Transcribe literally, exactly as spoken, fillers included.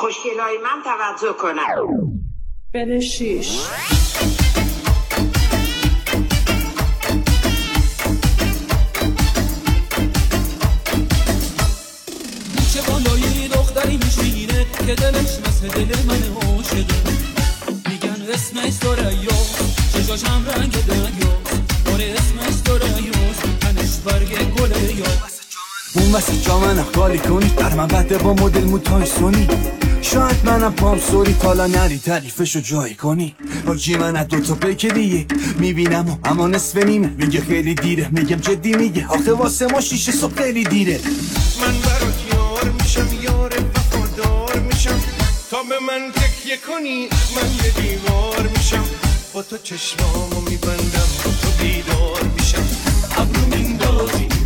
خوشگلای من توجه کنن. بده شیش. چه بالایی دختری میشینه که دلش مثل دل من عاشقه، میگن اسمش ثریا، چشاشم رنگ دریا، آره اسمش ثریاست، تنش برگ گل یا. اون واسه جا من خالی کنی، در من بده با مدل موتای سونی، شاید منم پام سوری تالا نری تعریفشو جایی کنی. آجی من از دوتا پیک دیگه میبینم و اما نصف نیمه، میگه خیلی دیره، میگم جدی میگه آخه واسه ما شیشه صبح خیلی دیره. من برات یار میشم، یار وفادار میشم، تا به من تکیه کنی من یه دیوار میشم، با تو چشمامو میبندم با تو بیدار میشم، ابرو میندازی